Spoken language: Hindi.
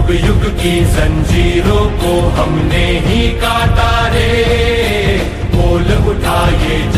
युग युग की जंजीरों को हमने ही काटा रे। बोल उठा ये